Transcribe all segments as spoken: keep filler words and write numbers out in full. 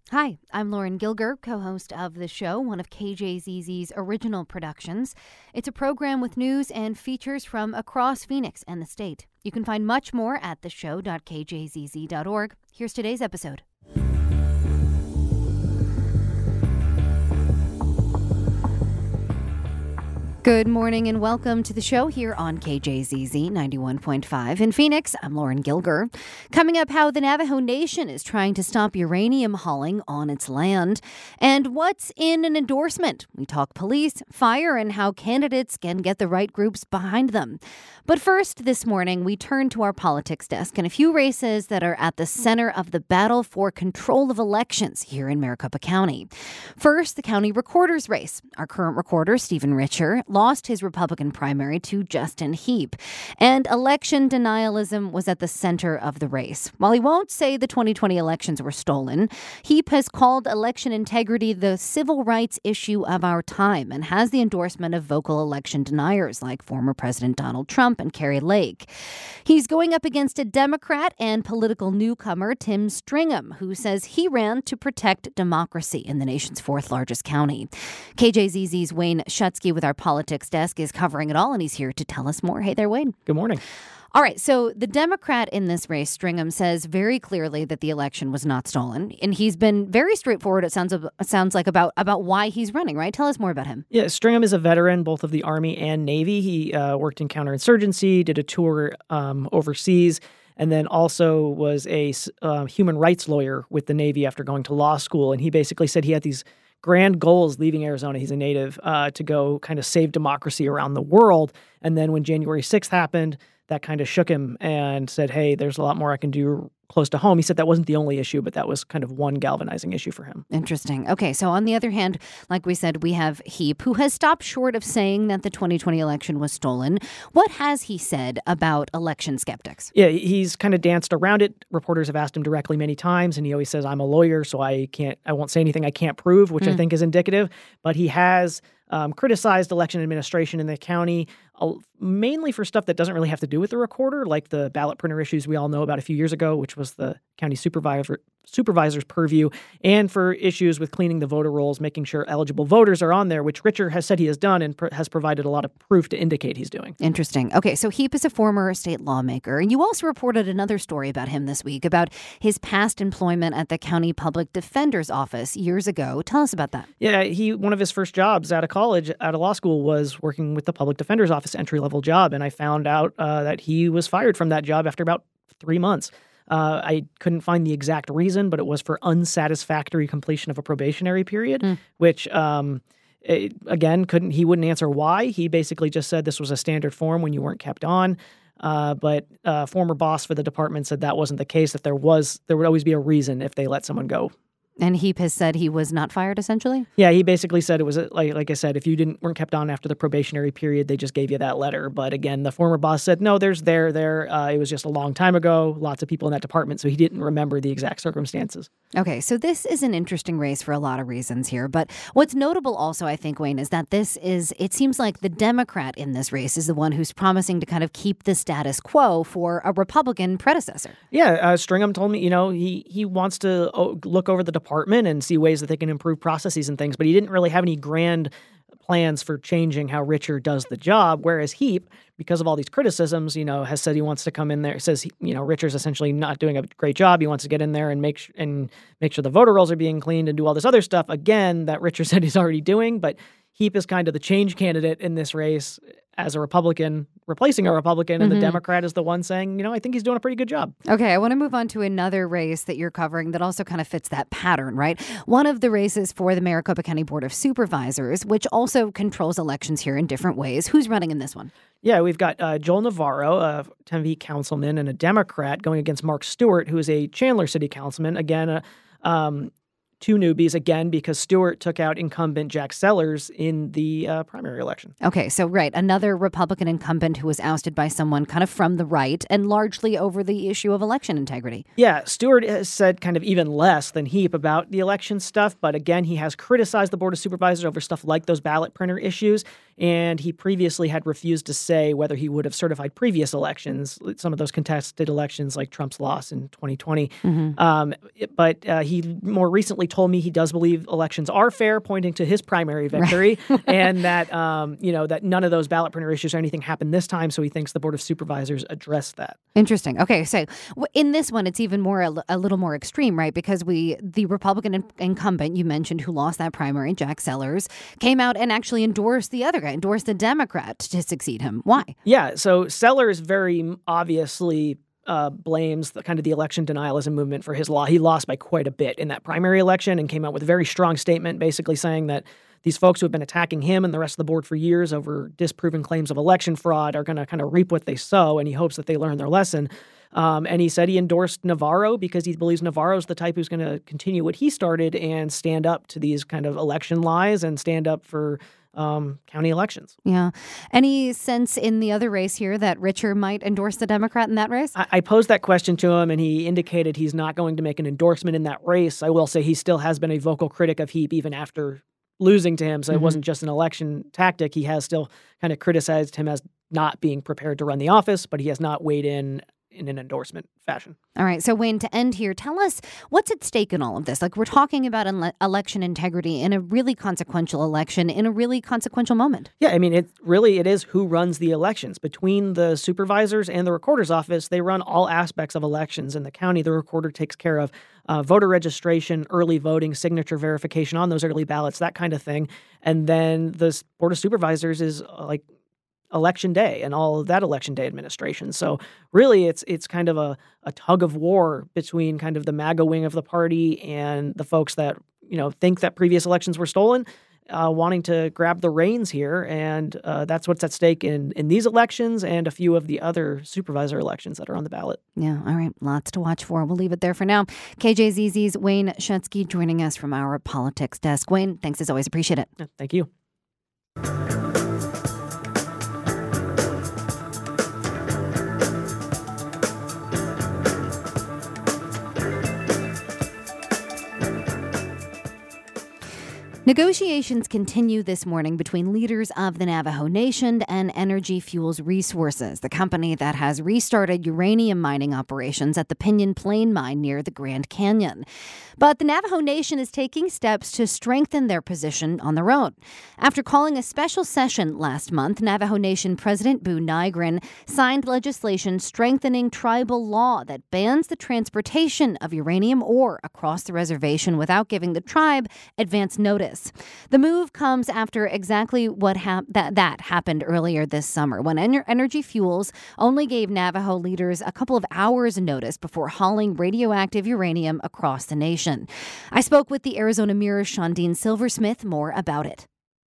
Hi, I'm Lauren Gilger, co-host of the show, one of K J Z Z's original productions. It's a program with news and features from across Phoenix and the state. You can find much more at the show dot k j z z dot org. Here's today's episode. Good morning and welcome to the show here on K J Z Z ninety-one point five. In Phoenix, I'm Lauren Gilger. Coming up, how the Navajo Nation is trying to stop uranium hauling on its land. And what's in an endorsement? We talk police, fire, and how candidates can get the right groups behind them. But first, this morning, we turn to our politics desk and a few races that are at the center of the battle for control of elections here in Maricopa County. First, the county recorder's race. Our current recorder, Stephen Richer, lost his Republican primary to Justin Heap, and election denialism was at the center of the race. While he won't say the twenty twenty elections were stolen, Heap has called election integrity the civil rights issue of our time and has the endorsement of vocal election deniers like former President Donald Trump and Kari Lake. He's going up against a Democrat and political newcomer, Tim Stringham, who says he ran to protect democracy in the nation's fourth largest county. K J Z Z's Wayne Schutsky with our politics desk is covering it all, and he's here to tell us more. Hey there, Wayne. Good morning. All right, so the Democrat in this race, Stringham, says very clearly that the election was not stolen, and he's been very straightforward, it sounds it sounds like, about, about why he's running, right? Tell us more about him. Yeah, Stringham is a veteran, both of the Army and Navy. He uh, worked in counterinsurgency, did a tour um, overseas, and then also was a uh, human rights lawyer with the Navy after going to law school, and he basically said he had these grand goals leaving Arizona. He's a native uh, to go kind of save democracy around the world. And then when January sixth happened, that kind of shook him and said, hey, there's a lot more I can do close to home. He said that wasn't the only issue, but that was kind of one galvanizing issue for him. Interesting. Okay, so on the other hand, like we said, we have Heap, who has stopped short of saying that the twenty twenty election was stolen. What has he said about election skeptics? Yeah, he's kind of danced around it. Reporters have asked him directly many times, and he always says, I'm a lawyer, so I can't, I won't say anything I can't prove, which mm. I think is indicative. But he has um, criticized election administration in the county, uh, mainly for stuff that doesn't really have to do with the recorder, like the ballot printer issues we all know about a few years ago, which was the county supervisor supervisor's purview, and for issues with cleaning the voter rolls, making sure eligible voters are on there, which Richer has said he has done and pr- has provided a lot of proof to indicate he's doing. Interesting. Okay, so Heap is a former state lawmaker, and you also reported another story about him this week, about his past employment at the county public defender's office years ago. Tell us about that. Yeah, he one of his first jobs out of college, out of law school, was working with the public defender's office, entry-level job, and I found out uh, that he was fired from that job after about three months. Uh, I couldn't find the exact reason, but it was for unsatisfactory completion of a probationary period, mm. which, um, it, again, couldn't he wouldn't answer why. He basically just said this was a standard form when you weren't kept on. Uh, but uh, former boss for the department said that wasn't the case, that there was there would always be a reason if they let someone go. And Heap has said he was not fired, essentially? Yeah, he basically said it was, like like I said, if you didn't weren't kept on after the probationary period, they just gave you that letter. But again, the former boss said, no, there's there, there. Uh, it was just a long time ago, lots of people in that department, so he didn't remember the exact circumstances. Okay, so this is an interesting race for a lot of reasons here. But what's notable also, I think, Wayne, is that this is, it seems like the Democrat in this race is the one who's promising to kind of keep the status quo for a Republican predecessor. Yeah, uh, Stringham told me, you know, he, he wants to look over the department and see ways that they can improve processes and things, but he didn't really have any grand plans for changing how Richer does the job, whereas Heap, because of all these criticisms, you know, has said he wants to come in there, says, you know, Richer's essentially not doing a great job. He wants to get in there and make sh- and make sure the voter rolls are being cleaned and do all this other stuff, again, that Richer said he's already doing, but Heap is kind of the change candidate in this race as a Republican, replacing a Republican, and mm-hmm. the Democrat is the one saying, you know, I think he's doing a pretty good job. Okay, I want to move on to another race that you're covering that also kind of fits that pattern, right? One of the races for the Maricopa County Board of Supervisors, which also controls elections here in different ways. Who's running in this one? Yeah, we've got uh, Joel Navarro, a Tempe councilman and a Democrat, going against Mark Stewart, who is a Chandler City councilman. Again, uh, um, two newbies, again, because Stewart took out incumbent Jack Sellers in the uh, primary election. Okay, so right, another Republican incumbent who was ousted by someone kind of from the right and largely over the issue of election integrity. Yeah, Stewart has said kind of even less than Heap about the election stuff, but again, he has criticized the Board of Supervisors over stuff like those ballot printer issues, and he previously had refused to say whether he would have certified previous elections, some of those contested elections like Trump's loss in twenty twenty. Mm-hmm. Um, but uh, he more recently told me he does believe elections are fair, pointing to his primary victory, right. and that um, you know that none of those ballot printer issues or anything happened this time. So he thinks the Board of Supervisors addressed that. Interesting. Okay, so in this one, it's even more a, a little more extreme, right? Because we the Republican in- incumbent you mentioned who lost that primary, Jack Sellers, came out and actually endorsed the other guy, endorsed the Democrat to succeed him. Why? Yeah. So Sellers very obviously Uh, blames the kind of the election denialism movement for his law. He lost by quite a bit in that primary election and came out with a very strong statement basically saying that these folks who have been attacking him and the rest of the board for years over disproven claims of election fraud are going to kind of reap what they sow, and he hopes that they learn their lesson. Um, and he said he endorsed Navarro because he believes Navarro's the type who's going to continue what he started and stand up to these kind of election lies and stand up for um, county elections. Yeah. Any sense in the other race here that Richer might endorse the Democrat in that race? I, I posed that question to him, and he indicated he's not going to make an endorsement in that race. I will say he still has been a vocal critic of Heap even after losing to him, so mm-hmm. it wasn't just an election tactic. He has still kind of criticized him as not being prepared to run the office, but he has not weighed in in an endorsement fashion. All right. So, Wayne, to end here, tell us what's at stake in all of this. Like, we're talking about ele- election integrity in a really consequential election, in a really consequential moment. Yeah, I mean, it really it is who runs the elections. Between the supervisors and the recorder's office, they run all aspects of elections in the county. The recorder takes care of uh, voter registration, early voting, signature verification on those early ballots, that kind of thing. And then the Board of Supervisors is uh, like election day and all of that election day administration. So really it's it's kind of a, a tug of war between kind of the MAGA wing of the party and the folks that, you know, think that previous elections were stolen, uh, wanting to grab the reins here. And uh, that's what's at stake in, in these elections and a few of the other supervisor elections that are on the ballot. Yeah. All right. Lots to watch for. We'll leave it there for now. K J Z Z's Wayne Schutsky joining us from our politics desk. Wayne, thanks as always. Appreciate it. Yeah, thank you. Negotiations continue this morning between leaders of the Navajo Nation and Energy Fuels Resources, the company that has restarted uranium mining operations at the Pinyon Plain mine near the Grand Canyon. But the Navajo Nation is taking steps to strengthen their position on their own. After calling a special session last month, Navajo Nation President Boo Nygren signed legislation strengthening tribal law that bans the transportation of uranium ore across the reservation without giving the tribe advance notice. The move comes after exactly what hap- that, that happened earlier this summer when Ener- Energy Fuels only gave Navajo leaders a couple of hours notice before hauling radioactive uranium across the nation. I spoke with the Arizona Mirror's Shondine Silversmith more about it.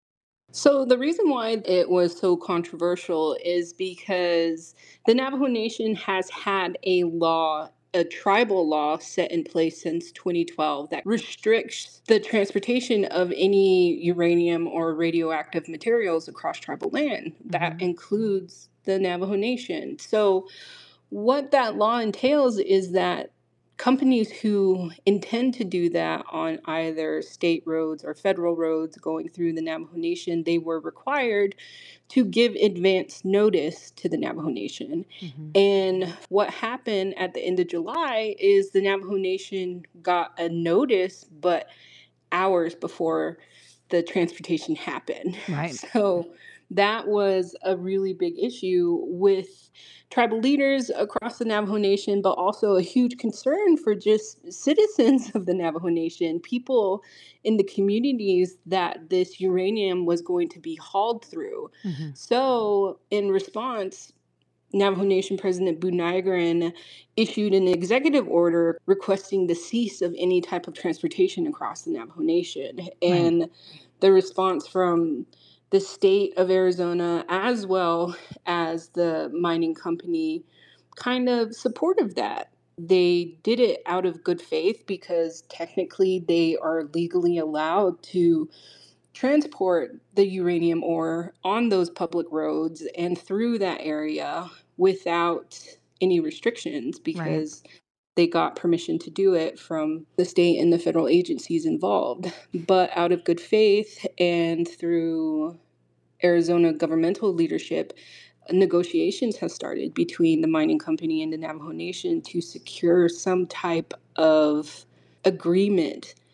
So the reason why it was so controversial is because the Navajo Nation has had a law a tribal law set in place since twenty twelve that restricts the transportation of any uranium or radioactive materials across tribal land. Mm-hmm. That includes the Navajo Nation. So what that law entails is that companies who intend to do that on either state roads or federal roads going through the Navajo Nation, they were required to give advance notice to the Navajo Nation. Mm-hmm. And what happened at the end of July is the Navajo Nation got a notice, but hours before the transportation happened. Right. So that was a really big issue with tribal leaders across the Navajo Nation, but also a huge concern for just citizens of the Navajo Nation, people in the communities that this uranium was going to be hauled through. Mm-hmm. So in response, Navajo Nation President Boo Nygren issued an executive order requesting the cease of any type of transportation across the Navajo Nation. And right. the response from the state of Arizona, as well as the mining company, kind of supportive that. They did it out of good faith because technically they are legally allowed to transport the uranium ore on those public roads and through that area without any restrictions because right. they got permission to do it from the state and the federal agencies involved. But out of good faith and through Arizona governmental leadership, negotiations have started between the mining company and the Navajo Nation to secure some type of agreement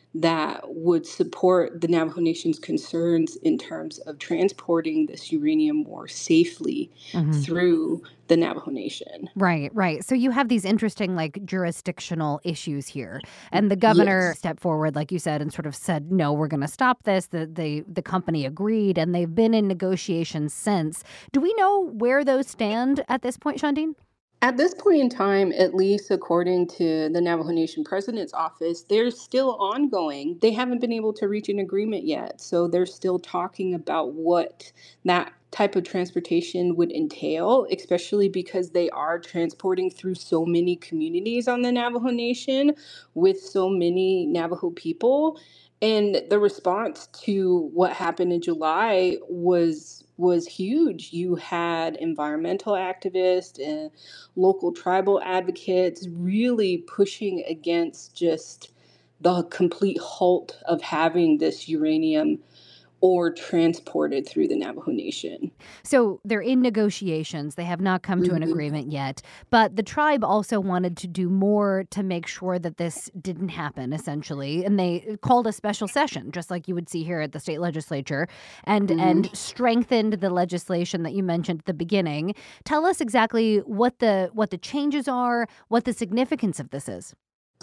that would support the Navajo Nation's concerns in terms of transporting this uranium more safely Mhm. through the Navajo Nation. Right, right. So you have these interesting, like, jurisdictional issues here, and the governor Yes. stepped forward, like you said, and sort of said, "No, we're going to stop this." The the the company agreed, and they've been in negotiations since. Do we know where those stand at this point, Shandeen? At this point in time, at least according to the Navajo Nation president's office, they're still ongoing. They haven't been able to reach an agreement yet. So they're still talking about what that type of transportation would entail, especially because they are transporting through so many communities on the Navajo Nation with so many Navajo people. And the response to what happened in July was was huge. You had environmental activists and local tribal advocates really pushing against just the complete halt of having this uranium or transported through the Navajo Nation. So they're in negotiations. They have not come to an Mhm. agreement yet. But the tribe also wanted to do more to make sure that this didn't happen, essentially. And they called a special session, just like you would see here at the state legislature, and Mhm. and strengthened the legislation that you mentioned at the beginning. Tell us exactly what the what the changes are, what the significance of this is.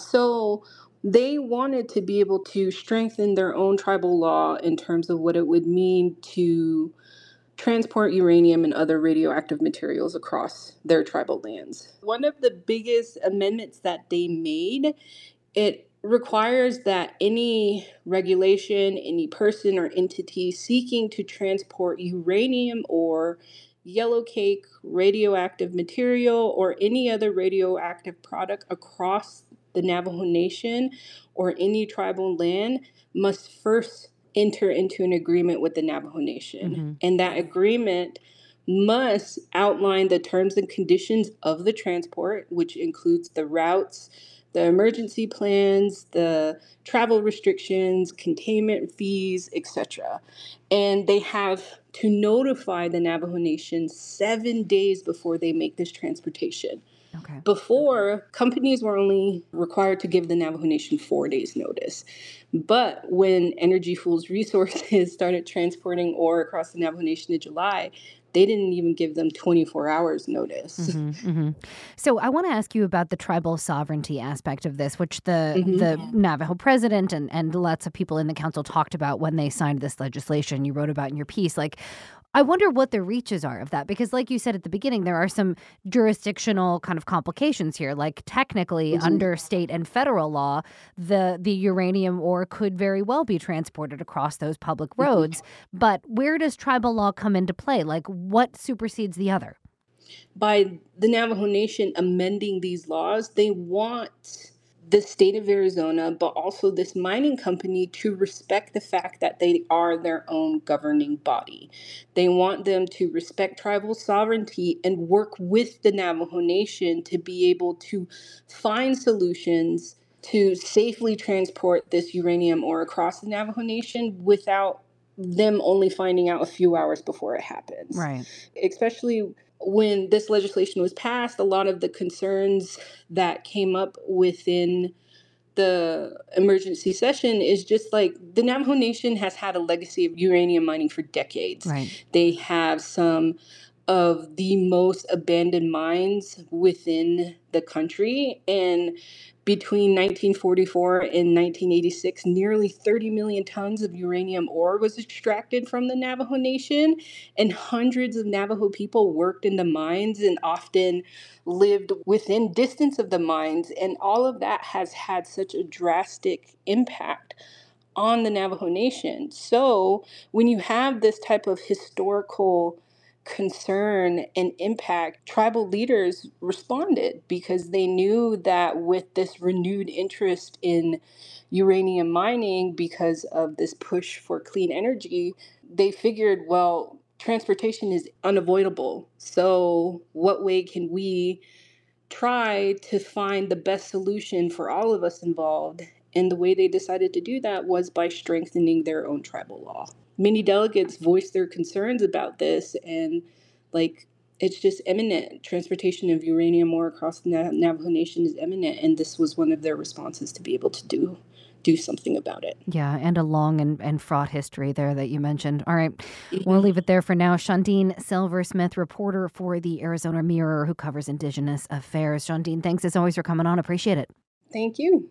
So they wanted to be able to strengthen their own tribal law in terms of what it would mean to transport uranium and other radioactive materials across their tribal lands. One of the biggest amendments that they made, it requires that any regulation, any person or entity seeking to transport uranium or yellow cake, radioactive material, or any other radioactive product across the Navajo Nation or any tribal land must first enter into an agreement with the Navajo Nation. Hmm. And that agreement must outline the terms and conditions of the transport, which includes the routes, the emergency plans, the travel restrictions, containment fees, et cetera. And they have to notify the Navajo Nation seven days before they make this transportation. Okay. Before, companies were only required to give the Navajo Nation four days notice. But when Energy Fuels Resources started transporting ore across the Navajo Nation in July, they didn't even give them twenty-four hours notice. Hmm. Hmm. So I want to ask you about the tribal sovereignty aspect of this, which the Mhm. the Navajo president and and lots of people in the council talked about when they signed this legislation. You wrote about in your piece, like. I wonder what the reaches are of that because, like you said at the beginning, there are some jurisdictional kind of complications here. Like technically, Mhm. under state and federal law, the the uranium ore could very well be transported across those public Mhm. roads. But where does tribal law come into play? Like, what supersedes the other? By the Navajo Nation amending these laws, they want the state of Arizona, but also this mining company to respect the fact that they are their own governing body. They want them to respect tribal sovereignty and work with the Navajo Nation to be able to find solutions to safely transport this uranium ore across the Navajo Nation without them only finding out a few hours before it happens. Right. Especially when this legislation was passed, a lot of the concerns that came up within the emergency session is just like the Navajo Nation has had a legacy of uranium mining for decades. Right. They have some of the most abandoned mines within the country. And between nineteen forty-four and nineteen eighty-six, nearly thirty million tons of uranium ore was extracted from the Navajo Nation. And hundreds of Navajo people worked in the mines and often lived within distance of the mines. And all of that has had such a drastic impact on the Navajo Nation. So when you have this type of historical concern and impact, tribal leaders responded because they knew that with this renewed interest in uranium mining because of this push for clean energy, they figured, well, transportation is unavoidable. So, what way can we try to find the best solution for all of us involved? And the way they decided to do that was by strengthening their own tribal law. Many delegates voiced their concerns about this, and like it's just imminent. Transportation of uranium ore across the Na- Navajo Nation is imminent, and this was one of their responses to be able to do do something about it. Yeah, and a long and, and fraught history there that you mentioned. All right, Mm-hmm. we'll leave it there for now. Shondine Silversmith, reporter for the Arizona Mirror, who covers Indigenous affairs. Shondine, thanks as always for coming on. Appreciate it. Thank you.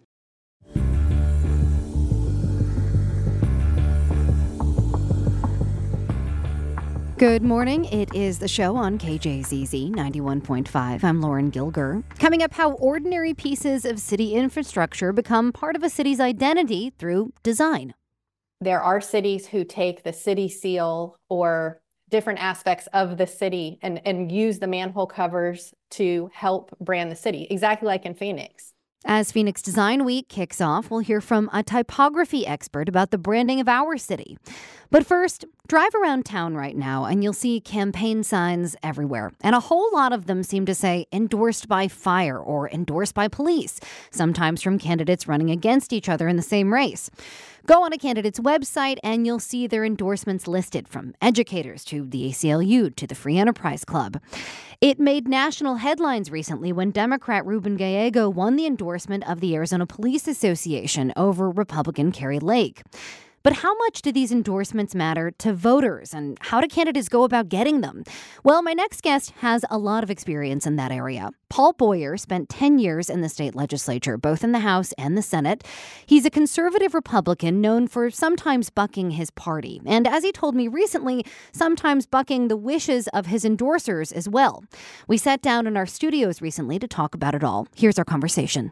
Good morning. It is the show on K J Z Z ninety-one point five. I'm Lauren Gilger. Coming up, how ordinary pieces of city infrastructure become part of a city's identity through design. There are cities who take the city seal or different aspects of the city and, and use the manhole covers to help brand the city, exactly like in Phoenix. As Phoenix Design Week kicks off, we'll hear from a typography expert about the branding of our city. But first, drive around town right now and you'll see campaign signs everywhere. And a whole lot of them seem to say endorsed by fire or endorsed by police, sometimes from candidates running against each other in the same race. Go on a candidate's website and you'll see their endorsements listed, from educators to the A C L U to the Free Enterprise Club. It made national headlines recently when Democrat Ruben Gallego won the endorsement of the Arizona Police Association over Republican Kari Lake. But how much do these endorsements matter to voters, and how do candidates go about getting them? Well, my next guest has a lot of experience in that area. Paul Boyer spent ten years in the state legislature, both in the House and the Senate. He's a conservative Republican known for sometimes bucking his party, and as he told me recently, sometimes bucking the wishes of his endorsers as well. We sat down in our studios recently to talk about it all. Here's our conversation.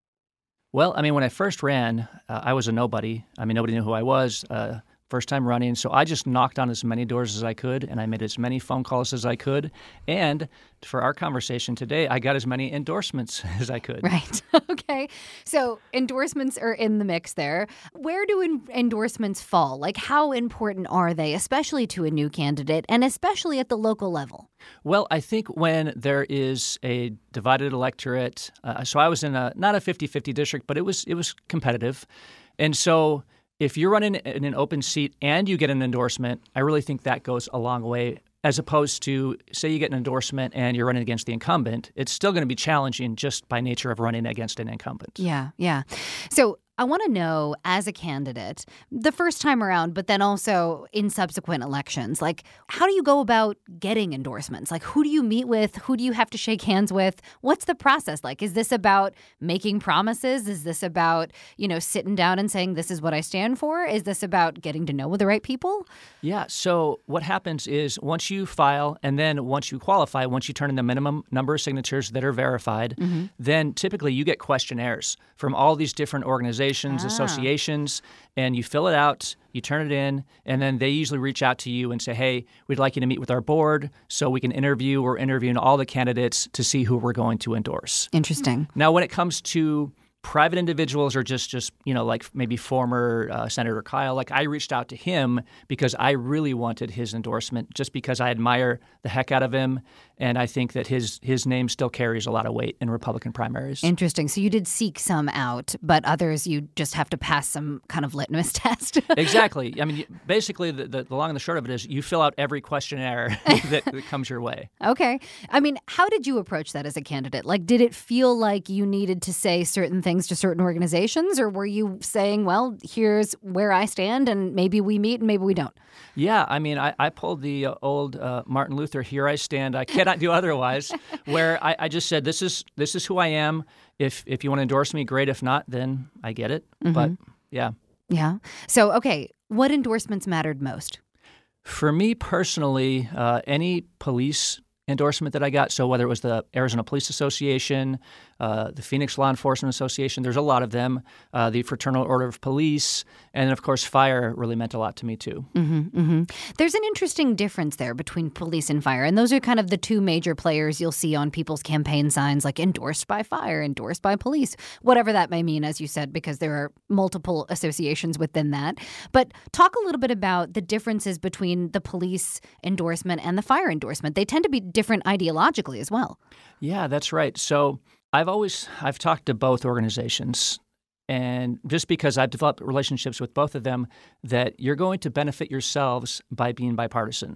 Well, I mean, when I first ran, uh, I was a nobody. I mean, nobody knew who I was. Uh, first time running. So I just knocked on as many doors as I could, and I made as many phone calls as I could. And for our conversation today, I got as many endorsements as I could. Right. Okay. So endorsements are in the mix there. Where do en- endorsements fall? Like, how important are they, especially to a new candidate and especially at the local level? Well, I think when there is a divided electorate, uh, so I was in a not a fifty-fifty district, but it was it was competitive. And so if you're running in an open seat and you get an endorsement, I really think that goes a long way, as opposed to, say you get an endorsement and you're running against the incumbent. It's still going to be challenging just by nature of running against an incumbent. Yeah, yeah. So I want to know, as a candidate, the first time around, but then also in subsequent elections, like, how do you go about getting endorsements? Like, who do you meet with? Who do you have to shake hands with? What's the process like? Is this about making promises? Is this about, you know, sitting down and saying, this is what I stand for? Is this about getting to know the right people? Yeah. So what happens is once you file and then once you qualify, once you turn in the minimum number of signatures that are verified, mm-hmm. then typically you get questionnaires from all these different organizations. Ah. associations, and you fill it out, you turn it in, and then they usually reach out to you and say, hey, we'd like you to meet with our board so we can interview or interviewing all the candidates to see who we're going to endorse. Interesting. Now, when it comes to private individuals or just, just you know, like maybe former uh, Senator Kyle, like I reached out to him because I really wanted his endorsement just because I admire the heck out of him. And I think that his his name still carries a lot of weight in Republican primaries. Interesting. So you did seek some out, but others you just have to pass some kind of litmus test. Exactly. I mean, basically, the, the, the long and the short of it is you fill out every questionnaire that, that comes your way. Okay. I mean, how did you approach that as a candidate? Like, did it feel like you needed to say certain things to certain organizations, or were you saying, well, here's where I stand and maybe we meet and maybe we don't? Yeah. I mean, I, I pulled the uh, old uh, Martin Luther, here I stand, I cannot do otherwise, where I, I just said, this is this is who I am. If if you want to endorse me, great. If not, then I get it. Mm-hmm. But yeah. Yeah. So, okay, what endorsements mattered most? For me personally, uh, any police endorsement that I got, so whether it was the Arizona Police Association, uh, the Phoenix Law Enforcement Association, there's a lot of them, uh, the Fraternal Order of Police, and of course fire really meant a lot to me too. Mm-hmm, mm-hmm. There's an interesting difference there between police and fire, and those are kind of the two major players you'll see on people's campaign signs, like endorsed by fire, endorsed by police, whatever that may mean, as you said, because there are multiple associations within that. But talk a little bit about the differences between the police endorsement and the fire endorsement. They tend to be different ideologically as well. Yeah, that's right. So I've always, I've talked to both organizations, and just because I've developed relationships with both of them, that you're going to benefit yourselves by being bipartisan.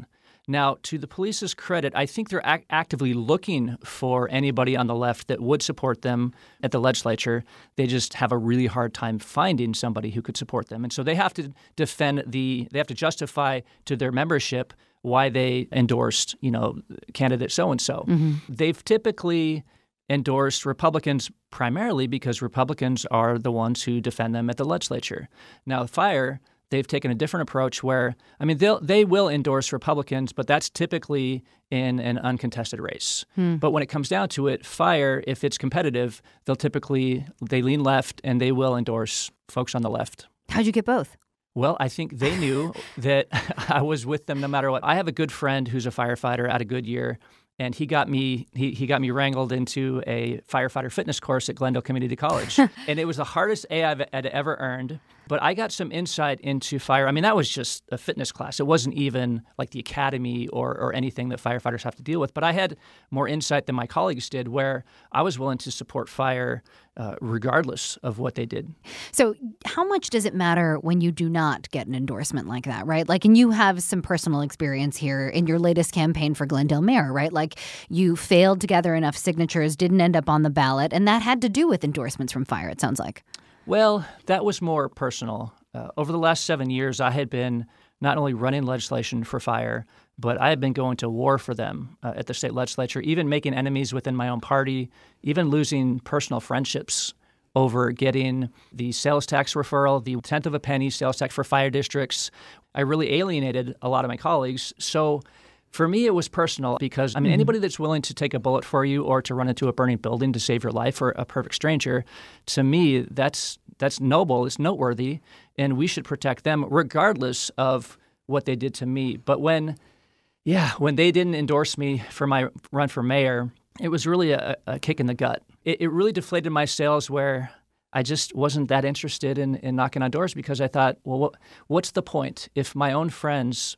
Now, to the police's credit, I think they're ac- actively looking for anybody on the left that would support them at the legislature. They just have a really hard time finding somebody who could support them. And so they have to defend the, they have to justify to their membership why they endorsed, you know, candidate so-and-so. Mm-hmm. They've typically endorsed Republicans primarily because Republicans are the ones who defend them at the legislature. Now, FIRE, they've taken a different approach where, I mean, they'll, they will endorse Republicans, but that's typically in an uncontested race. Hmm. But when it comes down to it, FIRE, if it's competitive, they'll typically, they lean left and they will endorse folks on the left. How'd you get both? Well, I think they knew that I was with them no matter what. I have a good friend who's a firefighter at a Goodyear, and he got me he, he got me wrangled into a firefighter fitness course at Glendale Community College. And it was the hardest A I've had ever earned. But I got some insight into fire. I mean, that was just a fitness class. It wasn't even like the academy or, or anything that firefighters have to deal with. But I had more insight than my colleagues did, where I was willing to support fire uh, regardless of what they did. So how much does it matter when you do not get an endorsement like that, right? Like, and you have some personal experience here in your latest campaign for Glendale mayor, right? Like, you failed to gather enough signatures, didn't end up on the ballot, and that had to do with endorsements from fire, it sounds like. Well, that was more personal. Uh, over the last seven years, I had been not only running legislation for fire, but I had been going to war for them uh, at the state legislature, even making enemies within my own party, even losing personal friendships over getting the sales tax referral, the tenth of a penny sales tax for fire districts. I really alienated a lot of my colleagues. So for me, it was personal because, I mean, mm-hmm. anybody that's willing to take a bullet for you or to run into a burning building to save your life, or a perfect stranger, to me, that's that's noble, it's noteworthy, and we should protect them regardless of what they did to me. But when, yeah, when they didn't endorse me for my run for mayor, it was really a, a kick in the gut. It, it really deflated my sails, where I just wasn't that interested in, in knocking on doors, because I thought, well, what, what's the point if my own friends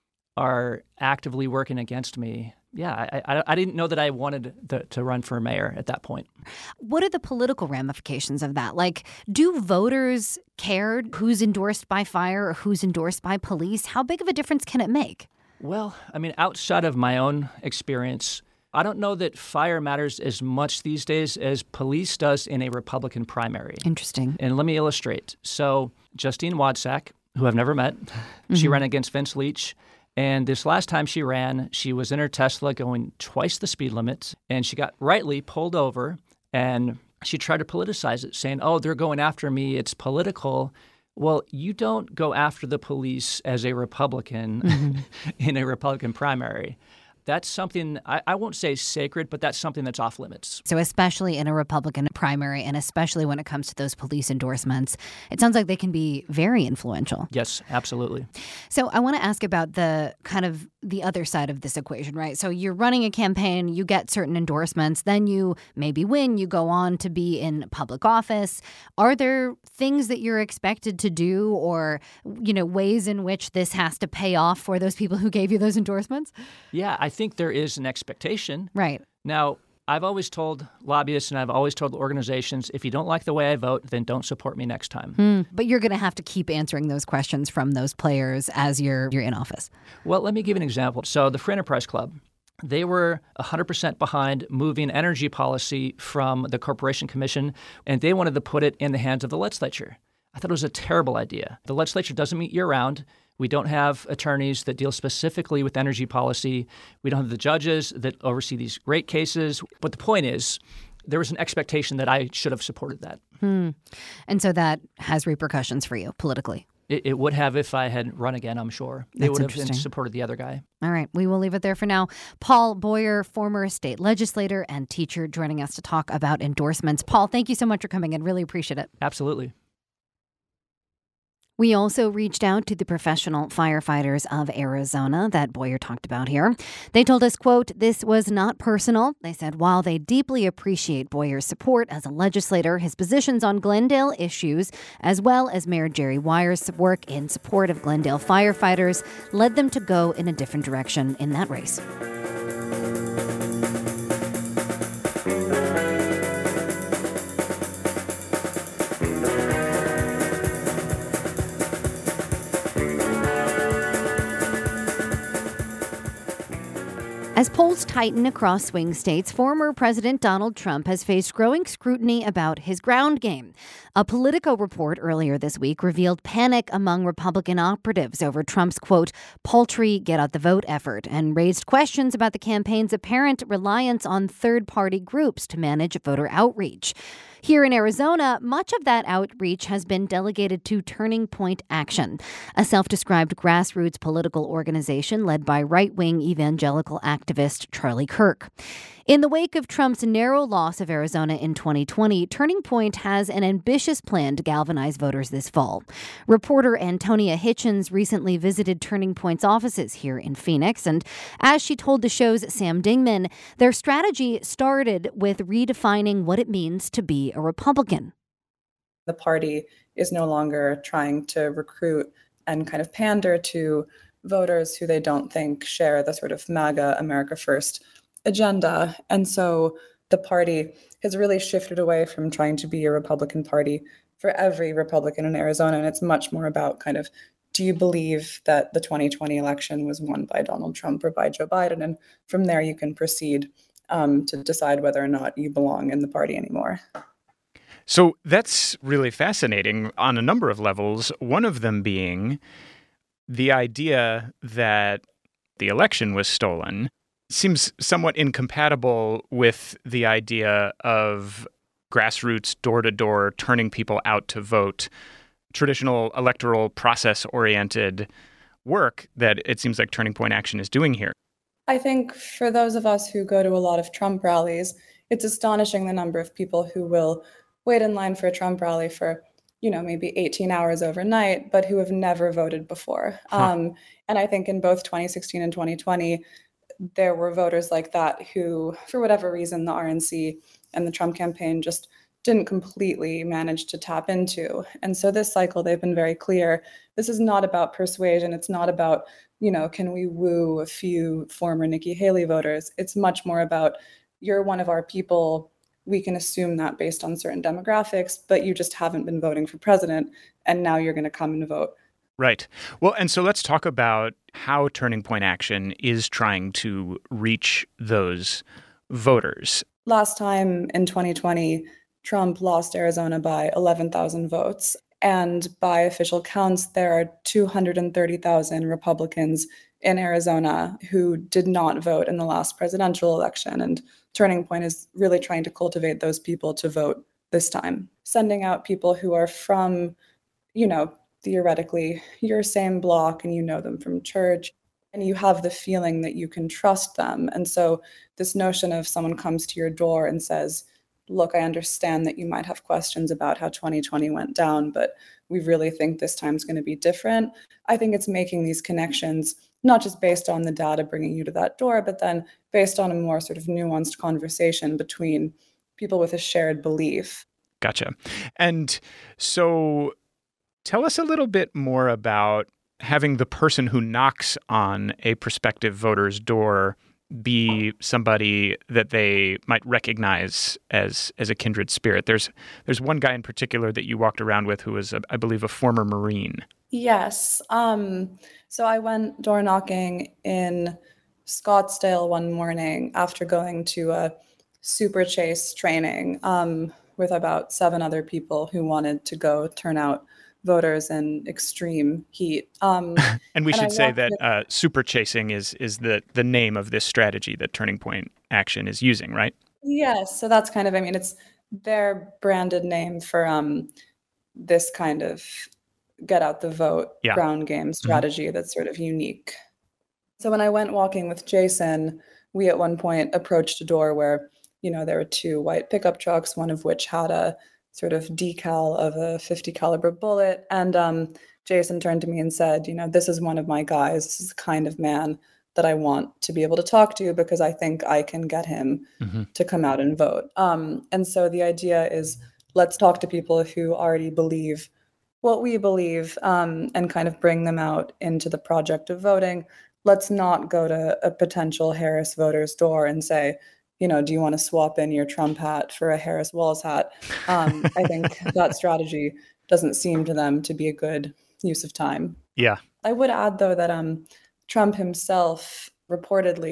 are actively working against me? Yeah, I, I, I didn't know that I wanted the, to run for mayor at that point. What are the political ramifications of that? Like, do voters care who's endorsed by fire or who's endorsed by police? How big of a difference can it make? Well, I mean, outside of my own experience, I don't know that fire matters as much these days as police does in a Republican primary. Interesting. And let me illustrate. So Justine Wadsack, who I've never met, mm-hmm. she ran against Vince Leach. And this last time she ran, she was in her Tesla going twice the speed limit, and she got rightly pulled over, and she tried to politicize it, saying, oh, they're going after me, it's political. Well, you don't go after the police as a Republican mm-hmm. in a Republican primary. That's something, I, I won't say sacred, but that's something that's off limits. So especially in a Republican primary, and especially when it comes to those police endorsements, it sounds like they can be very influential. Yes, absolutely. So I want to ask about the kind of the other side of this equation, right? So you're running a campaign, you get certain endorsements, then you maybe win, you go on to be in public office. Are there things that you're expected to do, or, you know, ways in which this has to pay off for those people who gave you those endorsements? Yeah, I think there is an expectation. Right. Now, I've always told lobbyists and I've always told organizations, if you don't like the way I vote, then don't support me next time. Hmm. But you're going to have to keep answering those questions from those players as you're you're in office. Well, let me give you an example. So the Free Enterprise Club, they were one hundred percent behind moving energy policy from the Corporation Commission, and they wanted to put it in the hands of the legislature. I thought it was a terrible idea. The legislature doesn't meet year-round. We don't have attorneys that deal specifically with energy policy. We don't have the judges that oversee these rate cases. But the point is, there was an expectation that I should have supported that. Hmm. And so that has repercussions for you politically. It, it would have if I had run again, I'm sure. They That's would have supported the other guy. All right. We will leave it there for now. Paul Boyer, former state legislator and teacher, joining us to talk about endorsements. Paul, thank you so much for coming in. Really appreciate it. Absolutely. We also reached out to the professional firefighters of Arizona that Boyer talked about here. They told us, quote, this was not personal. They said while they deeply appreciate Boyer's support as a legislator, his positions on Glendale issues, as well as Mayor Jerry Wyer's work in support of Glendale firefighters, led them to go in a different direction in that race. As polls tighten across swing states, former President Donald Trump has faced growing scrutiny about his ground game. A Politico report earlier this week revealed panic among Republican operatives over Trump's, quote, paltry get-out-the-vote effort and raised questions about the campaign's apparent reliance on third-party groups to manage voter outreach. Here in Arizona, much of that outreach has been delegated to Turning Point Action, a self-described grassroots political organization led by right-wing evangelical activist Charlie Kirk. In the wake of Trump's narrow loss of Arizona in twenty twenty, Turning Point has an ambitious plan to galvanize voters this fall. Reporter Antonia Hitchens recently visited Turning Point's offices here in Phoenix, and as she told the show's Sam Dingman, their strategy started with redefining what it means to be a Republican. The party is no longer trying to recruit and kind of pander to voters who they don't think share the sort of MAGA, America First agenda. And so the party has really shifted away from trying to be a Republican Party for every Republican in Arizona. And it's much more about kind of, do you believe that the twenty twenty election was won by Donald Trump or by Joe Biden? And from there, you can proceed um, to decide whether or not you belong in the party anymore. So that's really fascinating on a number of levels, one of them being the idea that the election was stolen seems somewhat incompatible with the idea of grassroots, door-to-door, turning people out to vote, traditional electoral process-oriented work that it seems like Turning Point Action is doing here. I think for those of us who go to a lot of Trump rallies, it's astonishing the number of people who will wait in line for a Trump rally for, you know, maybe eighteen hours overnight, but who have never voted before. Huh. Um, and I think in both twenty sixteen and twenty twenty, there were voters like that who, for whatever reason, the R N C and the Trump campaign just didn't completely manage to tap into. And so this cycle, they've been very clear. This is not about persuasion. It's not about, you know, can we woo a few former Nikki Haley voters? It's much more about, you're one of our people. We can assume that based on certain demographics, but you just haven't been voting for president, and now you're going to come and vote. Right. Well, and so let's talk about how Turning Point Action is trying to reach those voters. Last time in twenty twenty, Trump lost Arizona by eleven thousand votes. And by official counts, there are two hundred thirty thousand Republicans in Arizona who did not vote in the last presidential election. And Turning Point is really trying to cultivate those people to vote this time, sending out people who are from, you know, theoretically your same block and you know them from church and you have the feeling that you can trust them. And so this notion of someone comes to your door and says, look, I understand that you might have questions about how twenty twenty went down, but we really think this time's going to be different. I think it's making these connections, not just based on the data bringing you to that door, but then based on a more sort of nuanced conversation between people with a shared belief. Gotcha. And so tell us a little bit more about having the person who knocks on a prospective voter's door be somebody that they might recognize as as a kindred spirit. There's there's one guy in particular that you walked around with who was, a, I believe, a former Marine. Yes. Um, so I went door knocking in Scottsdale one morning after going to a super chase training um, with about seven other people who wanted to go turn out voters in extreme heat. Um, and we and should I say that with, uh, super chasing is is the the name of this strategy that Turning Point Action is using, right? Yes. So that's kind of, I mean, it's their branded name for um, this kind of get out the vote yeah. ground game strategy mm-hmm. that's sort of unique. So when I went walking with Jason, we at one point approached a door where, you know, there were two white pickup trucks, one of which had a sort of decal of a fifty caliber bullet. And um, Jason turned to me and said, you know, this is one of my guys. This is the kind of man that I want to be able to talk to because I think I can get him mm-hmm. to come out and vote. Um, and so the idea is let's talk to people who already believe what we believe um, and kind of bring them out into the project of voting. Let's not go to a potential Harris voter's door and say, you know, do you want to swap in your Trump hat for a Harris Walz hat? Um, I think that strategy doesn't seem to them to be a good use of time. Yeah. I would add, though, that um, Trump himself reportedly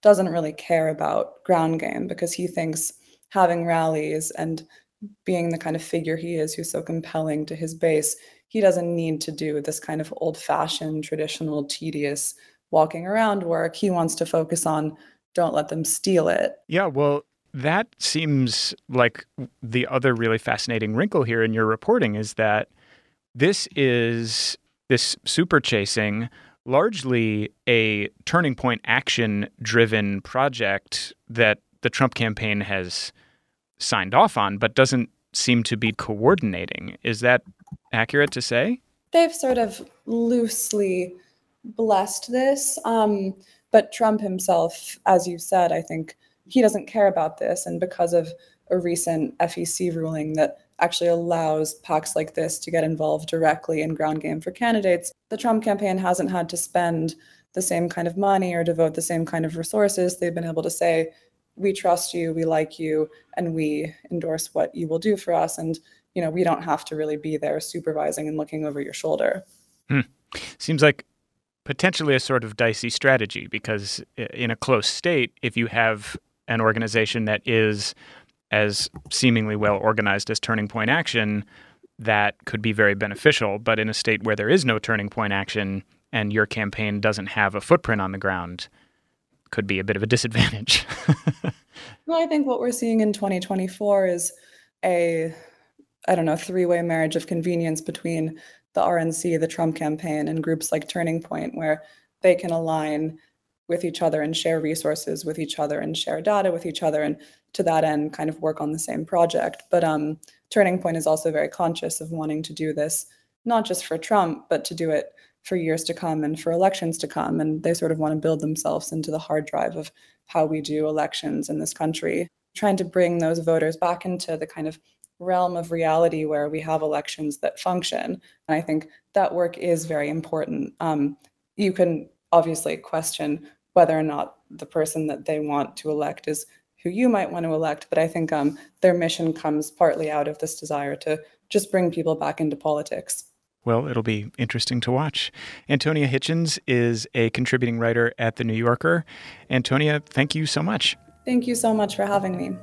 doesn't really care about ground game because he thinks having rallies and being the kind of figure he is, who's so compelling to his base, he doesn't need to do this kind of old-fashioned, traditional, tedious walking around work. He wants to focus on don't let them steal it. Yeah, well, that seems like the other really fascinating wrinkle here in your reporting is that this is this super chasing largely a Turning Point action-driven project that the Trump campaign has signed off on, but doesn't seem to be coordinating. Is that accurate to say? They've sort of loosely blessed this, um, but Trump himself, as you said, I think he doesn't care about this. And because of a recent F E C ruling that actually allows PACs like this to get involved directly in ground game for candidates, the Trump campaign hasn't had to spend the same kind of money or devote the same kind of resources. They've been able to say, we trust you, we like you, and we endorse what you will do for us. And, you know, we don't have to really be there supervising and looking over your shoulder. Hmm. Seems like potentially a sort of dicey strategy, because in a close state, if you have an organization that is as seemingly well organized as Turning Point Action, that could be very beneficial. But in a state where there is no Turning Point Action and your campaign doesn't have a footprint on the ground, could be a bit of a disadvantage. Well, I think what we're seeing in twenty twenty-four is a, I don't know, three-way marriage of convenience between the R N C, the Trump campaign, and groups like Turning Point, where they can align with each other and share resources with each other and share data with each other, and to that end kind of work on the same project. But um, Turning Point is also very conscious of wanting to do this, not just for Trump, but to do it for years to come and for elections to come. And they sort of want to build themselves into the hard drive of how we do elections in this country, trying to bring those voters back into the kind of realm of reality where we have elections that function. And I think that work is very important. Um, you can obviously question whether or not the person that they want to elect is who you might want to elect, but I think um, their mission comes partly out of this desire to just bring people back into politics. Well, it'll be interesting to watch. Antonia Hitchens is a contributing writer at The New Yorker. Antonia, thank you so much. Thank you so much for having me.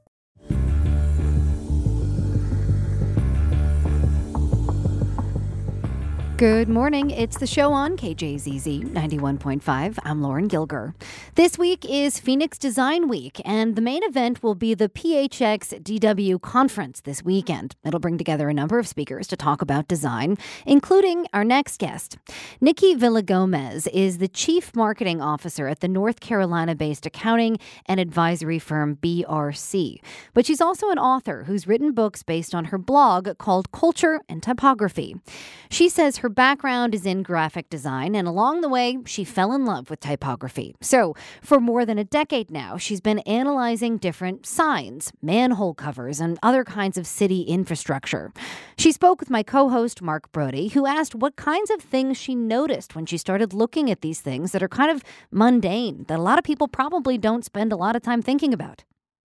Good morning. It's the show on K J Z Z ninety-one point five. I'm Lauren Gilger. This week is Phoenix Design Week, and the main event will be the P H X D W conference this weekend. It'll bring together a number of speakers to talk about design, including our next guest. Nikki Villagomez is the Chief Marketing Officer at the North Carolina-based accounting and advisory firm B R C. But she's also an author who's written books based on her blog called Culture and Typography. She says her background is in graphic design, and along the way, she fell in love with typography. So, for more than a decade now, she's been analyzing different signs, manhole covers, and other kinds of city infrastructure. She spoke with my co-host, Mark Brody, who asked what kinds of things she noticed when she started looking at these things that are kind of mundane, that a lot of people probably don't spend a lot of time thinking about.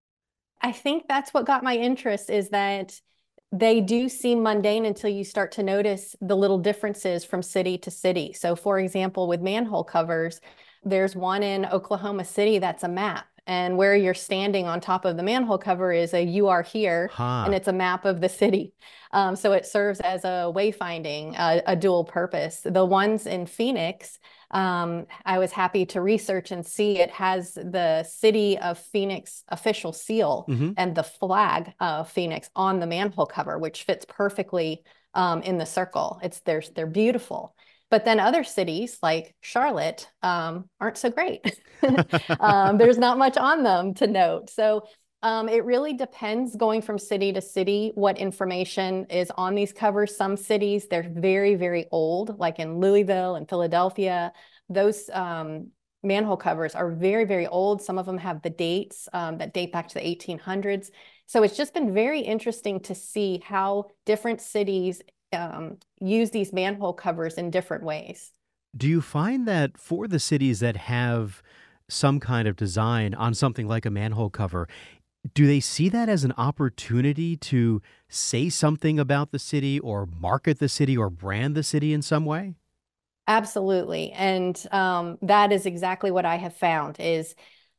I think that's what got my interest, is that they do seem mundane until you start to notice the little differences from city to city. So for example, with manhole covers, there's one in Oklahoma City that's a map. And where you're standing on top of the manhole cover is a "you are here," huh. and it's a map of the city. Um, so it serves as a wayfinding, uh, a dual purpose. The ones in Phoenix, um, I was happy to research and see it has the city of Phoenix official seal mm-hmm. and the flag of Phoenix on the manhole cover, which fits perfectly um, in the circle. It's they're, they're beautiful. But then other cities like Charlotte um, aren't so great. um, there's not much on them to note. So um, it really depends going from city to city what information is on these covers. Some cities, they're very, very old, like in Louisville and Philadelphia. Those um, manhole covers are very, very old. Some of them have the dates um, that date back to the eighteen hundreds. So it's just been very interesting to see how different cities Um, use these manhole covers in different ways. Do you find that for the cities that have some kind of design on something like a manhole cover, do they see that as an opportunity to say something about the city or market the city or brand the city in some way? Absolutely. And um, that is exactly what I have found is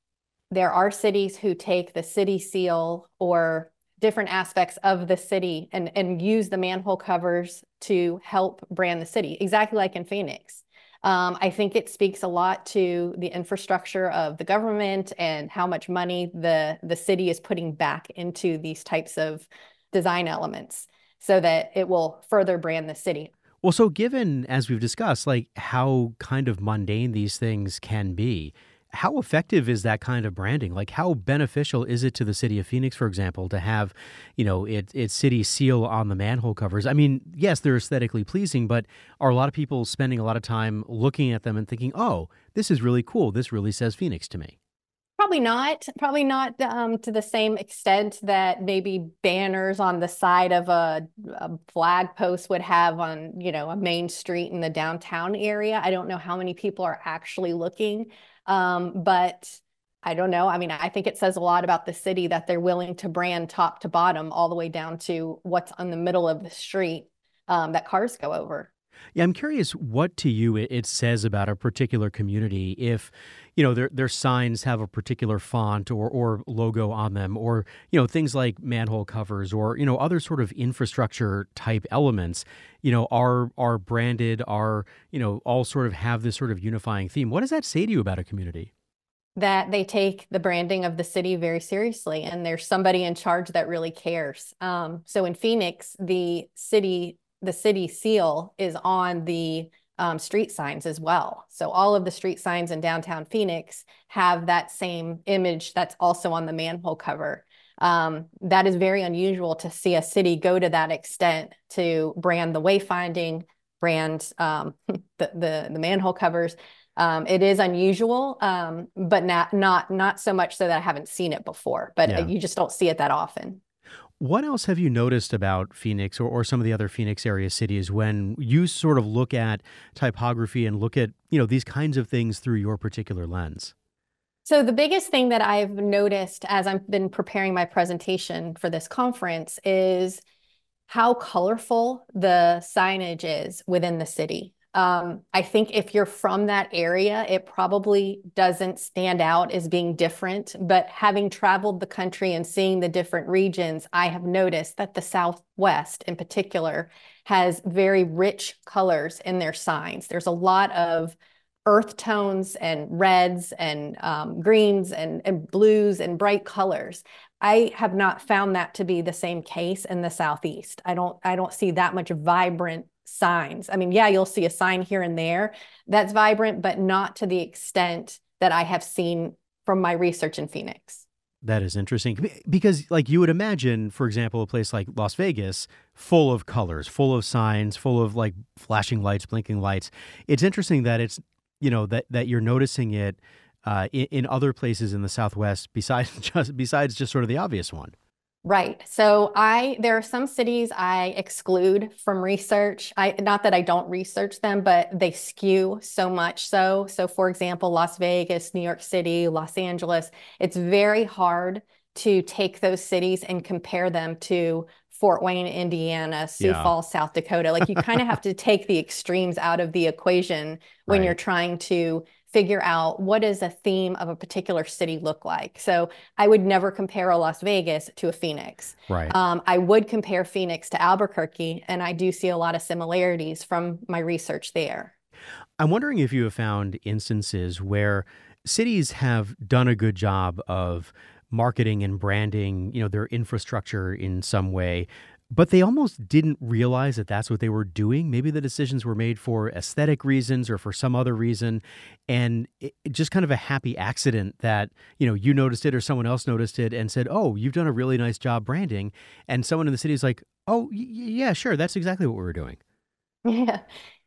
there are cities who take the city seal or different aspects of the city and, and use the manhole covers to help brand the city, exactly like in Phoenix. Um, I think it speaks a lot to the infrastructure of the government and how much money the, the city is putting back into these types of design elements so that it will further brand the city. Well, so given, as we've discussed, like how kind of mundane these things can be, how effective is that kind of branding? Like, how beneficial is it to the city of Phoenix, for example, to have, you know, it, its city seal on the manhole covers? I mean, yes, they're aesthetically pleasing, but are a lot of people spending a lot of time looking at them and thinking, oh, this is really cool. This really says Phoenix to me? Probably not. Probably not um, to the same extent that maybe banners on the side of a, a flag post would have on, you know, a main street in the downtown area. I don't know how many people are actually looking. Um, but I don't know. I mean, I think it says a lot about the city that they're willing to brand top to bottom all the way down to what's on the middle of the street um, that cars go over. Yeah, I'm curious what to you it, it says about a particular community if, you know, their their signs have a particular font or or logo on them, or, you know, things like manhole covers or, you know, other sort of infrastructure type elements, you know, are are branded, are, you know, all sort of have this sort of unifying theme. What does that say to you about a community? That they take the branding of the city very seriously, and there's somebody in charge that really cares. Um, so in Phoenix, the city the city seal is on the um, street signs as well. So all of the street signs in downtown Phoenix have that same image that's also on the manhole cover. Um, that is very unusual to see a city go to that extent to brand the wayfinding, brand um, the, the, the manhole covers. Um, it is unusual, um, but not, not, not so much so that I haven't seen it before, but Yeah. you just don't see it that often. What else have you noticed about Phoenix or, or some of the other Phoenix area cities when you sort of look at typography and look at, you know, these kinds of things through your particular lens? So the biggest thing that I've noticed as I've been preparing my presentation for this conference is how colorful the signage is within the city. Um, I think if you're from that area, it probably doesn't stand out as being different, but having traveled the country and seeing the different regions, I have noticed that the Southwest in particular has very rich colors in their signs. There's a lot of earth tones and reds and um, greens and, and blues and bright colors. I have not found that to be the same case in the Southeast. I don't, I don't see that much vibrant signs. I mean, yeah, you'll see a sign here and there that's vibrant, but not to the extent that I have seen from my research in Phoenix. That is interesting because, like, you would imagine, for example, a place like Las Vegas, full of colors, full of signs, full of like flashing lights, blinking lights. It's interesting that it's, you know, that, that you're noticing it uh, in, in other places in the Southwest besides just besides just sort of the obvious one. Right. So I, there are some cities I exclude from research. I, not that I don't research them, but they skew so much so. So for example, Las Vegas, New York City, Los Angeles, it's very hard to take those cities and compare them to Fort Wayne, Indiana, Sioux Yeah. Falls, South Dakota. Like you kind of have to take the extremes out of the equation when Right. you're trying to figure out what does a theme of a particular city look like. So I would never compare a Las Vegas to a Phoenix. Right. Um, I would compare Phoenix to Albuquerque, and I do see a lot of similarities from my research there. I'm wondering if you have found instances where cities have done a good job of marketing and branding, you know, their infrastructure in some way, but they almost didn't realize that that's what they were doing. Maybe the decisions were made for aesthetic reasons or for some other reason. And it, it just kind of a happy accident that, you know, you noticed it or someone else noticed it and said, oh, you've done a really nice job branding. And someone in the city is like, oh, y- yeah, sure. That's exactly what we were doing. Yeah.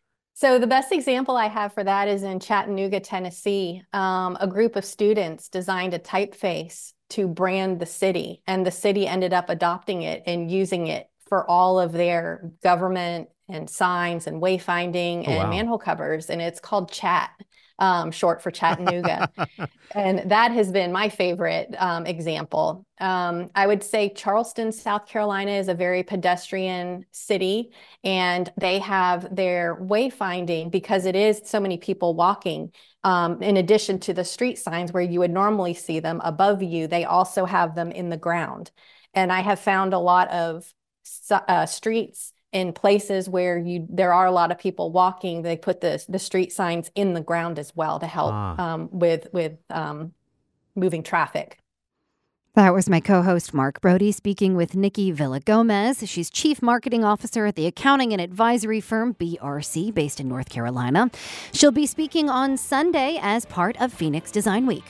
So the best example I have for that is in Chattanooga, Tennessee. Um, a group of students designed a typeface to brand the city, and the city ended up adopting it and using it for all of their government and signs and wayfinding Oh, and wow. manhole covers, and it's called CHAT, um, short for Chattanooga. And that has been my favorite um, example. Um, I would say Charleston, South Carolina is a very pedestrian city, and they have their wayfinding because it is so many people walking. Um, in addition to the street signs where you would normally see them above you, they also have them in the ground. And I have found a lot of uh, streets in places where you there are a lot of people walking. They put the the street signs in the ground as well to help Ah. um, with with um, moving traffic. That was my co-host Mark Brody speaking with Nikki Villagomez. She's Chief Marketing Officer at the accounting and advisory firm B R C based in North Carolina. She'll be speaking on Sunday as part of Phoenix Design Week.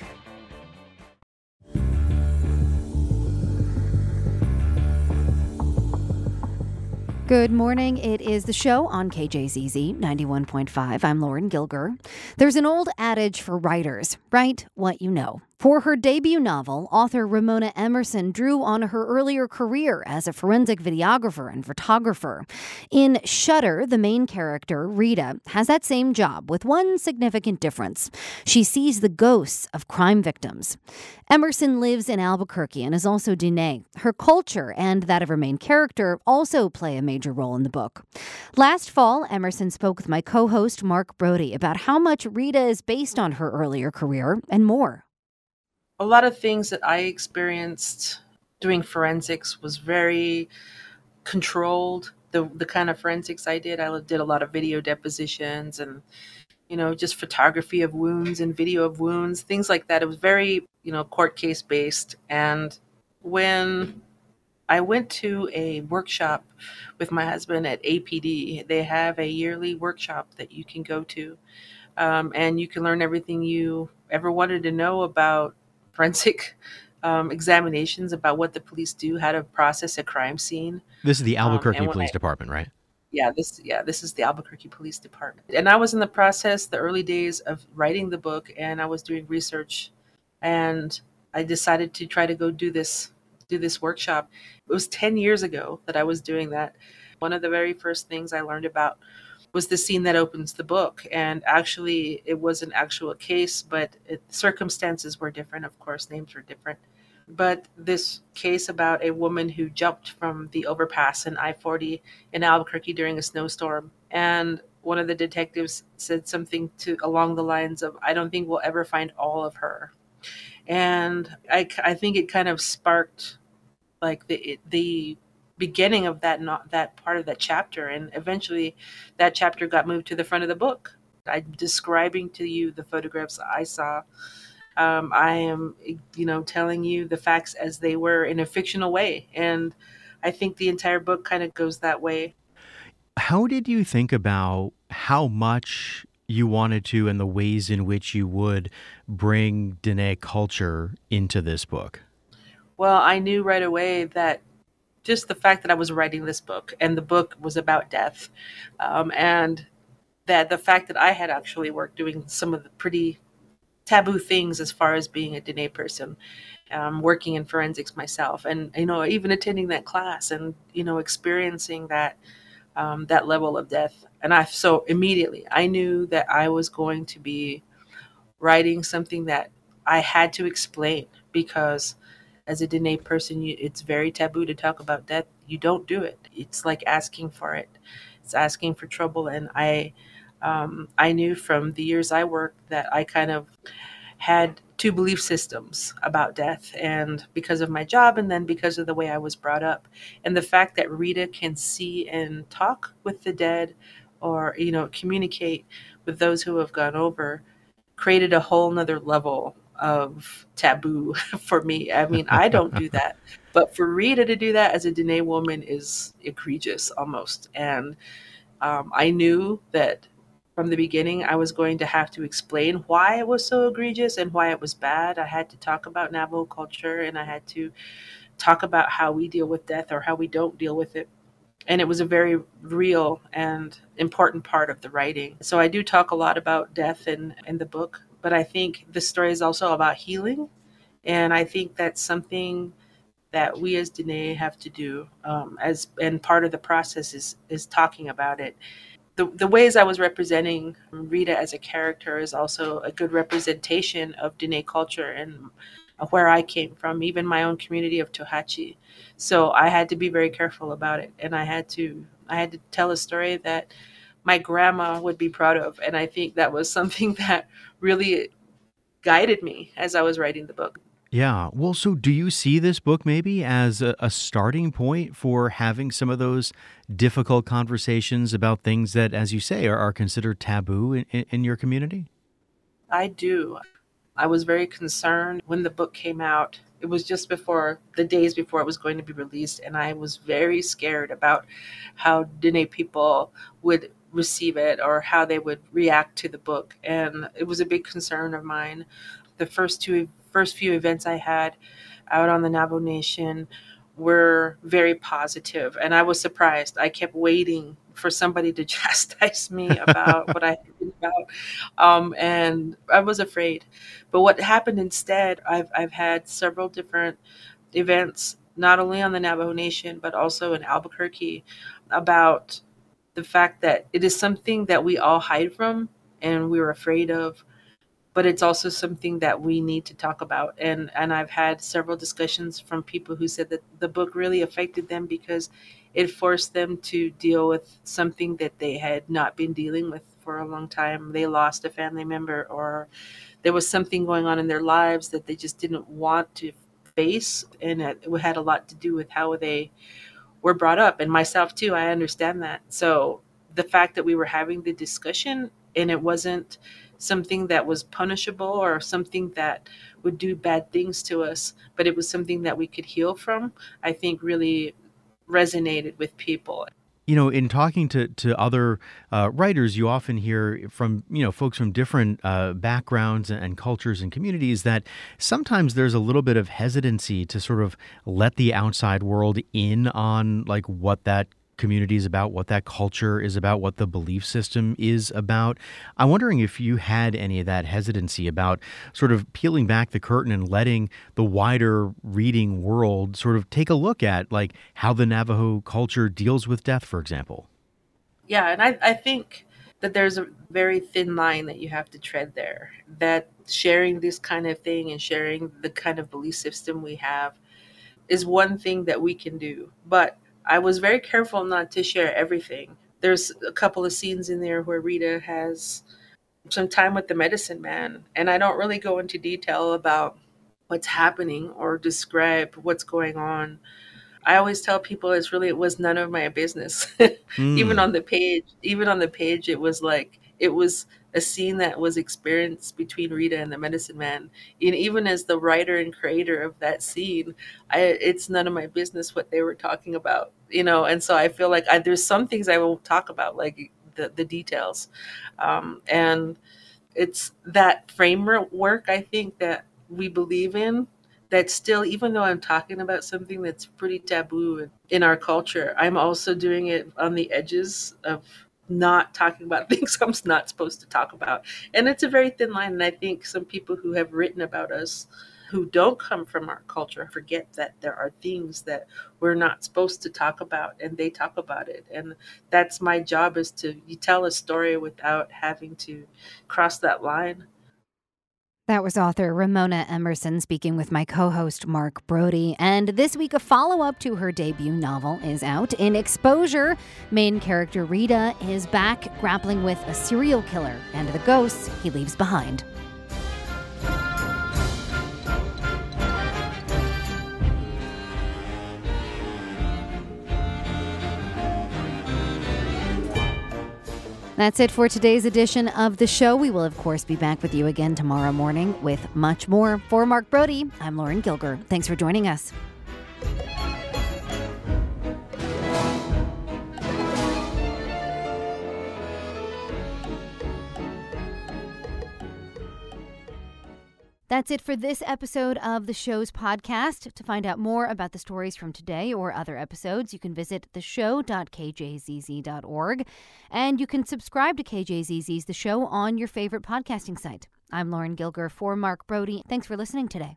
Good morning. It is the show on K J Z Z ninety-one point five. I'm Lauren Gilger. There's an old adage for writers: write what you know. For her debut novel, author Ramona Emerson drew on her earlier career as a forensic videographer and photographer. In Shutter, the main character, Rita, has that same job with one significant difference. She sees the ghosts of crime victims. Emerson lives in Albuquerque and is also Diné. Her culture and that of her main character also play a major role in the book. Last fall, Emerson spoke with my co-host Mark Brody about how much Rita is based on her earlier career and more. A lot of things that I experienced doing forensics was very controlled. The the kind of forensics I did, I did a lot of video depositions and, you know, just photography of wounds and video of wounds, things like that. It was very, you know, court case based. And when I went to a workshop with my husband at A P D, they have a yearly workshop that you can go to, um, and you can learn everything you ever wanted to know about forensic um, examinations, about what the police do, how to process a crime scene. This is the Albuquerque um, Police I, Department, right? Yeah, this yeah this is the Albuquerque Police Department. And I was in the process, the early days of writing the book, and I was doing research, and I decided to try to go do this do this workshop. It was ten years ago that I was doing that. One of the very first things I learned about was the scene that opens the book. And actually, it was an actual case, but it, circumstances were different. Of course, names were different. But this case about a woman who jumped from the overpass in I forty in Albuquerque during a snowstorm. And one of the detectives said something to along the lines of, "I don't think we'll ever find all of her." And I, I think it kind of sparked like the the beginning of that not that part of that chapter, and eventually that chapter got moved to the front of the book. I'm describing to you the photographs I saw. Um, I am, you know, telling you the facts as they were in a fictional way, and I think the entire book kind of goes that way. How did you think about how much you wanted to and the ways in which you would bring Diné culture into this book? Well, I knew right away that just the fact that I was writing this book, and the book was about death, um, and that the fact that I had actually worked doing some of the pretty taboo things as far as being a Diné person, um, working in forensics myself, and, you know, even attending that class and, you know, experiencing that um, that level of death. And I so immediately I knew that I was going to be writing something that I had to explain, because as a Diné person, you, it's very taboo to talk about death. You don't do it. It's like asking for it. It's asking for trouble. And I, um, I knew from the years I worked that I kind of had two belief systems about death, and because of my job, and then because of the way I was brought up, and the fact that Rita can see and talk with the dead, or, you know, communicate with those who have gone over, created a whole nother level of taboo for me. I mean, I don't do that, but for Rita to do that as a Diné woman is egregious almost. And um, I knew that from the beginning I was going to have to explain why it was so egregious and why it was bad. I had to talk about Navajo culture, and I had to talk about how we deal with death or how we don't deal with it. And it was a very real and important part of the writing. So I do talk a lot about death in, in the book, but I think the story is also about healing. And I think that's something that we as Dene have to do, um, as and part of the process is is talking about it. The, the ways I was representing Rita as a character is also a good representation of Dene culture and where I came from, even my own community of Tohatchi. So I had to be very careful about it, and I had to I had to tell a story that my grandma would be proud of, and I think that was something that really guided me as I was writing the book. Yeah. Well, so do you see this book maybe as a, a starting point for having some of those difficult conversations about things that, as you say, are, are considered taboo in, in, in your community? I do. I was very concerned when the book came out. It was just before, the days before it was going to be released, and I was very scared about how Dene people would receive it or how they would react to the book. And it was a big concern of mine. The first two first few events I had out on the Navajo Nation were very positive, and I was surprised. I kept waiting for somebody to chastise me about what I had written about, um, and I was afraid. But what happened instead, I've I've had several different events, not only on the Navajo Nation but also in Albuquerque, about the fact that it is something that we all hide from and we're afraid of, but it's also something that we need to talk about. And and I've had several discussions from people who said that the book really affected them because it forced them to deal with something that they had not been dealing with for a long time. They lost a family member, or there was something going on in their lives that they just didn't want to face. And it had a lot to do with how they were brought up. And myself too, I understand that. So the fact that we were having the discussion and it wasn't something that was punishable or something that would do bad things to us, but it was something that we could heal from, I think really resonated with people. You know, in talking to, to other uh, writers, you often hear from, you know, folks from different uh, backgrounds and cultures and communities that sometimes there's a little bit of hesitancy to sort of let the outside world in on like what that community is about, what that culture is about, what the belief system is about. I'm wondering if you had any of that hesitancy about sort of peeling back the curtain and letting the wider reading world sort of take a look at like how the Navajo culture deals with death, for example. Yeah, and I, I think that there's a very thin line that you have to tread there, that sharing this kind of thing and sharing the kind of belief system we have is one thing that we can do. But I was very careful not to share everything. There's a couple of scenes in there where Rita has some time with the medicine man, and I don't really go into detail about what's happening or describe what's going on. I always tell people it's really, it was none of my business. mm. Even on the page, even on the page, it was like, it was a scene that was experienced between Rita and the medicine man. And even as the writer and creator of that scene, I, it's none of my business what they were talking about, you know? And so I feel like I, there's some things I won't talk about, like the, the details. Um, and it's that framework, I think, that we believe in, that still, even though I'm talking about something that's pretty taboo in our culture, I'm also doing it on the edges of not talking about things I'm not supposed to talk about. And it's a very thin line. And I think some people who have written about us who don't come from our culture forget that there are things that we're not supposed to talk about, and they talk about it. And that's my job, is to you tell a story without having to cross that line. That was author Ramona Emerson speaking with my co-host Mark Brody. And this week, a follow-up to her debut novel is out. In Exposure, main character Rita is back grappling with a serial killer and the ghosts he leaves behind. That's it for today's edition of the show. We will, of course, be back with you again tomorrow morning with much more. For Mark Brody, I'm Lauren Gilger. Thanks for joining us. That's it for this episode of the show's podcast. To find out more about the stories from today or other episodes, you can visit the show dot k j z z dot org. And you can subscribe to K J Z Z's The Show on your favorite podcasting site. I'm Lauren Gilger for Mark Brody. Thanks for listening today.